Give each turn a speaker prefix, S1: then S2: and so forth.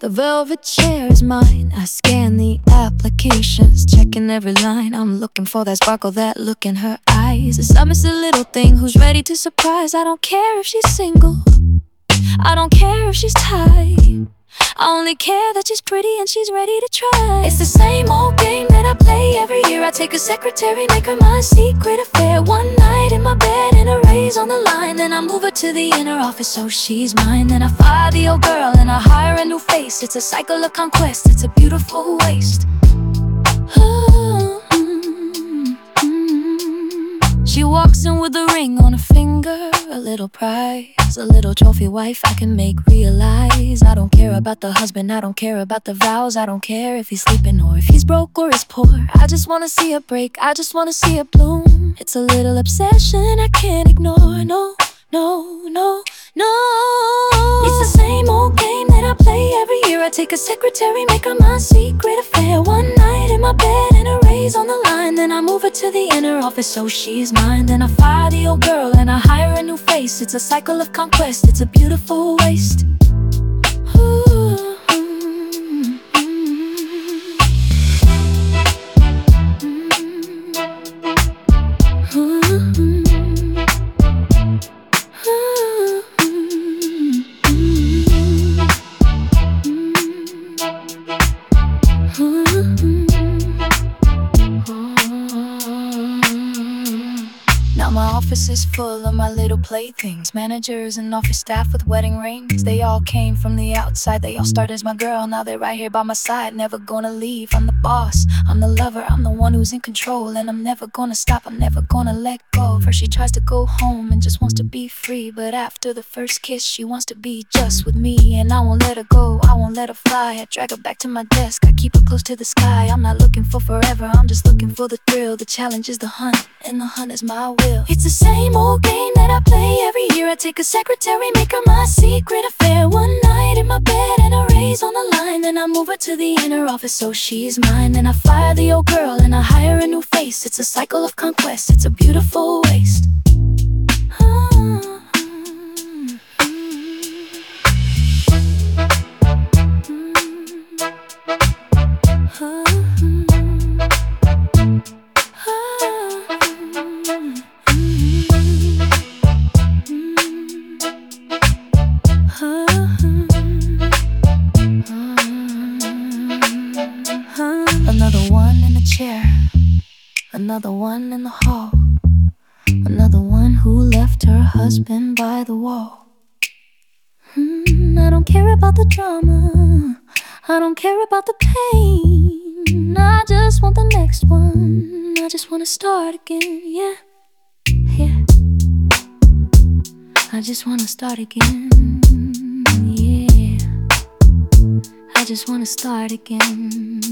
S1: The velvet chair is mine. I scan the applications, checking every line. I'm looking for that sparkle, that look in her eyes. I miss a little thing who's ready to surprise. I don't care if she's single, I don't care if she's tied. I only care that she's pretty and she's ready to try. It's the same old game that I play every year. I take a secretary, make her my secret affair. One night in my bed and a raise on the line. Then I move her to the inner office so she's mine. Then I fire the old girl and I hire a new face. It's a cycle of conquest, it's a beautiful waste. She walks in with a ring on her finger, a little prize, a little trophy wife I can make realize. I don't care about the husband, I don't care about the vows. I don't care if he's sleeping or if he's broke or he's poor. I just wanna see her break, I just wanna see her bloom. It's a little obsession I can't ignore. No, no, no, no. It's the same old game that I play every year. I take a secretary, make her my secret affair. One night in my bed and a raise on the line. Then I move her to the inner office so she's mine. Then I fire the old girl and I hire a new face. It's a cycle of conquest, it's a beautiful waste. Now my office is full of my little playthings, managers and office staff with wedding rings. They all came from the outside, they all started as my girl. Now they're right here by my side, never gonna leave. I'm the boss, I'm the lover, I'm the one who's in control. And I'm never gonna stop, I'm never gonna let go. First she tries to go home and just wants to be free, but after the first kiss she wants to be just with me. And I won't let her go, I won't let her fly. I drag her back to my desk, I keep her close to the sky. I'm not looking for forever, I'm just looking for the thrill. The challenge is the hunt, and the hunt is my will. It's the same old game that I play every year. I take a secretary, make her my secret affair. One night in my bed and a raise on the line. Then I move her to the inner office so she's mine. Then I fire the old girl and I hire a new face. It's a cycle of conquest, it's a beautiful waste. Another one in the chair, another one in the hall, another one who left her husband by the wall. I don't care about the drama, I don't care about the pain. I just want the next one, I just wanna start again, yeah, yeah. I just wanna start again, yeah. I just wanna start again.